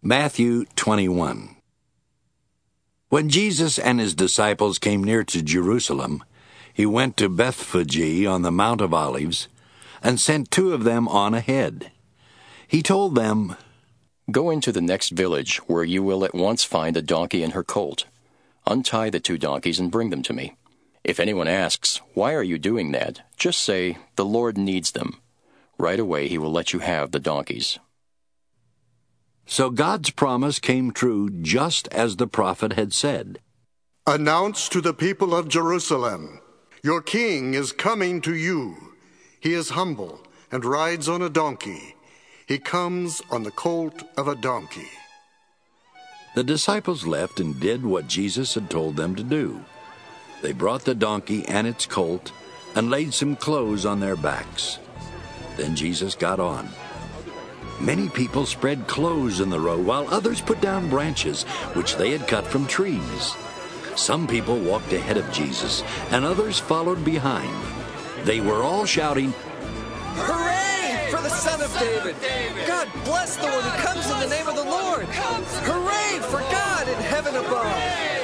Matthew 21. When Jesus and his disciples came near to Jerusalem, he went to Bethphage on the Mount of Olives, and sent two of them on ahead. He told them, "Go into the next village, where you will at once find a donkey and her colt. Untie the two donkeys and bring them to me. If anyone asks, 'Why are you doing that?' just say, 'The Lord needs them.' Right away he will let you have the donkeys." So God's promise came true just as the prophet had said. Announce to the people of Jerusalem, your king is coming to you. He is humble and rides on a donkey. He comes on the colt of a donkey. The disciples left and did what Jesus had told them to do. They brought the donkey and its colt and laid some clothes on their backs. Then Jesus got on. Many people spread clothes in the road, while others put down branches which they had cut from trees. Some people walked ahead of Jesus, and others followed behind. They were all shouting, "Hooray for the Son of David! God bless the one who comes in the name of the Lord! Hooray for God in heaven above!"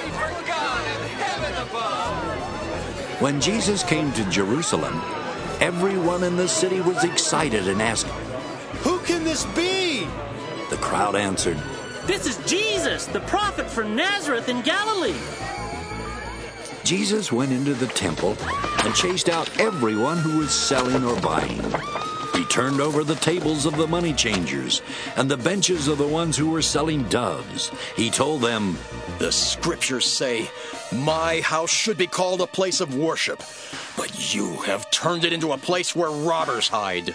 When Jesus came to Jerusalem, everyone in the city was excited and asked, "Who can this be?" The crowd answered, "This is Jesus, the prophet from Nazareth in Galilee." Jesus went into the temple and chased out everyone who was selling or buying. He turned over the tables of the money changers and the benches of the ones who were selling doves. He told them, "The scriptures say, 'My house should be called a place of worship,' but you have turned it into a place where robbers hide."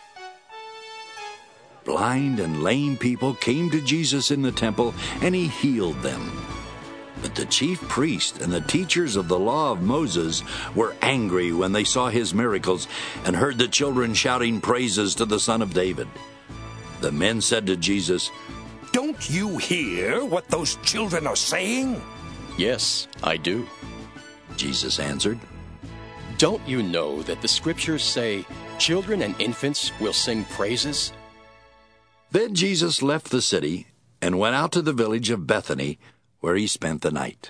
Blind and lame people came to Jesus in the temple, and he healed them. But the chief priests and the teachers of the law of Moses were angry when they saw his miracles and heard the children shouting praises to the Son of David. The men said to Jesus, "Don't you hear what those children are saying?" "Yes, I do." Jesus answered, "Don't you know that the scriptures say, 'Children and infants will sing praises'?" Then Jesus left the city and went out to the village of Bethany, where he spent the night.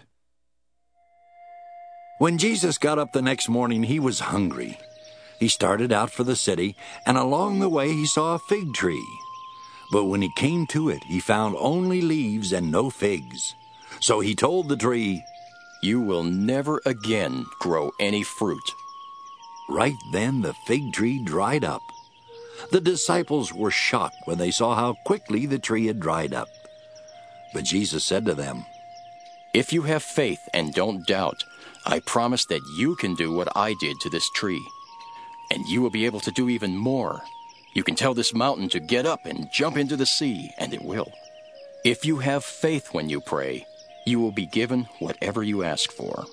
When Jesus got up the next morning, he was hungry. He started out for the city, and along the way he saw a fig tree. But when he came to it, he found only leaves and no figs. So he told the tree, "You will never again grow any fruit." Right then the fig tree dried up. The disciples were shocked when they saw how quickly the tree had dried up. But Jesus said to them, "If you have faith and don't doubt, I promise that you can do what I did to this tree. And you will be able to do even more. You can tell this mountain to get up and jump into the sea, and it will. If you have faith when you pray, you will be given whatever you ask for."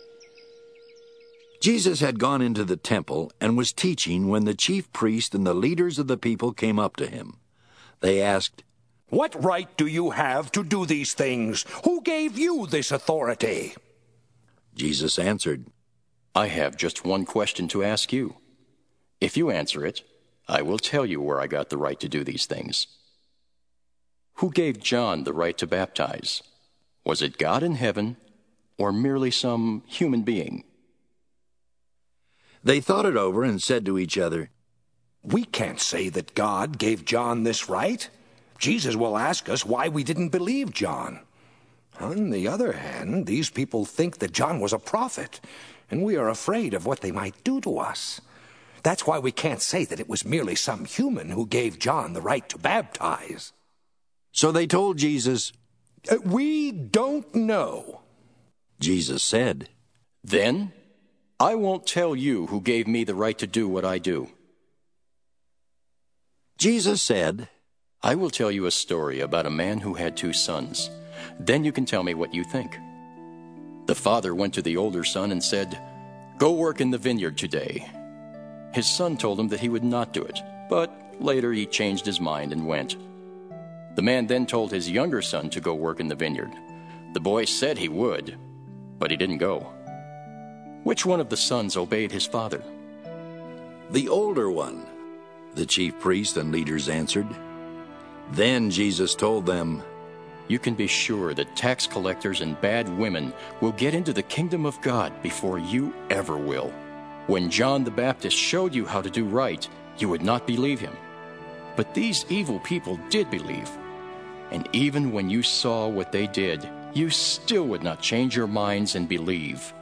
Jesus had gone into the temple and was teaching when the chief priest and the leaders of the people came up to him. They asked, "What right do you have to do these things? Who gave you this authority?" Jesus answered, "I have just one question to ask you. If you answer it, I will tell you where I got the right to do these things. Who gave John the right to baptize? Was it God in heaven, or merely some human being?" They thought it over and said to each other, "We can't say that God gave John this right. Jesus will ask us why we didn't believe John. On the other hand, these people think that John was a prophet, and we are afraid of what they might do to us. That's why we can't say that it was merely some human who gave John the right to baptize." So they told Jesus, "We don't know." Jesus said, "Then I won't tell you who gave me the right to do what I do." Jesus said, "I will tell you a story about a man who had two sons. Then you can tell me what you think. The father went to the older son and said, 'Go work in the vineyard today.' His son told him that he would not do it, but later he changed his mind and went. The man then told his younger son to go work in the vineyard. The boy said he would, but he didn't go. Which one of the sons obeyed his father?" "The older one," the chief priests and leaders answered. Then Jesus told them, you can be sure that tax collectors and bad women will get into the kingdom of God before you ever will. When John the Baptist showed you how to do right, you would not believe him. But these evil people did believe. And even when you saw what they did, you still would not change your minds and believe.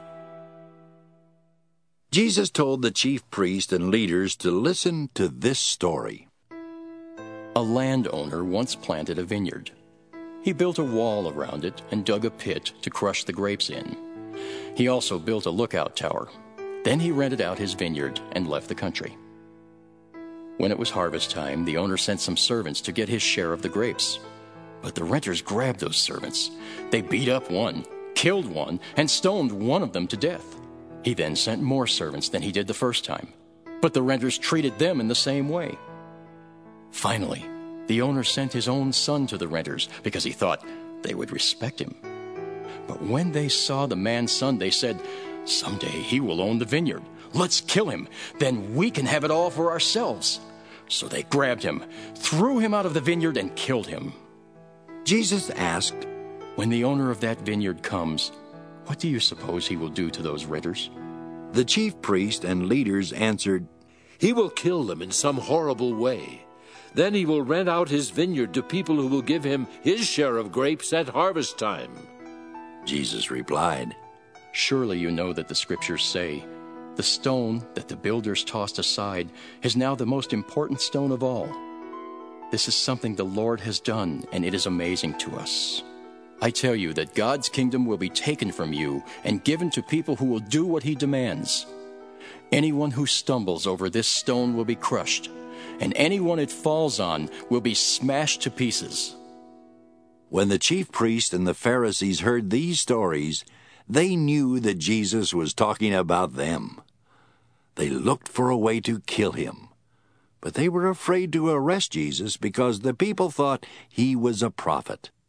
Jesus told the chief priests and leaders to listen to this story. A landowner once planted a vineyard. He built a wall around it and dug a pit to crush the grapes in. He also built a lookout tower. Then he rented out his vineyard and left the country. When it was harvest time, the owner sent some servants to get his share of the grapes. But the renters grabbed those servants. They beat up one, killed one, and stoned one of them to death. He then sent more servants than he did the first time. But the renters treated them in the same way. Finally, the owner sent his own son to the renters because he thought they would respect him. But when they saw the man's son, they said, "Someday he will own the vineyard. Let's kill him. Then we can have it all for ourselves." So they grabbed him, threw him out of the vineyard, and killed him. Jesus asked, "When the owner of that vineyard comes, what do you suppose he will do to those renters?" The chief priests and leaders answered, "He will kill them in some horrible way. Then he will rent out his vineyard to people who will give him his share of grapes at harvest time." Jesus replied, "Surely you know that the scriptures say, 'The stone that the builders tossed aside is now the most important stone of all.' This is something the Lord has done, and it is amazing to us. I tell you that God's kingdom will be taken from you and given to people who will do what he demands. Anyone who stumbles over this stone will be crushed, and anyone it falls on will be smashed to pieces." When the chief priests and the Pharisees heard these stories, they knew that Jesus was talking about them. They looked for a way to kill him, but they were afraid to arrest Jesus because the people thought he was a prophet.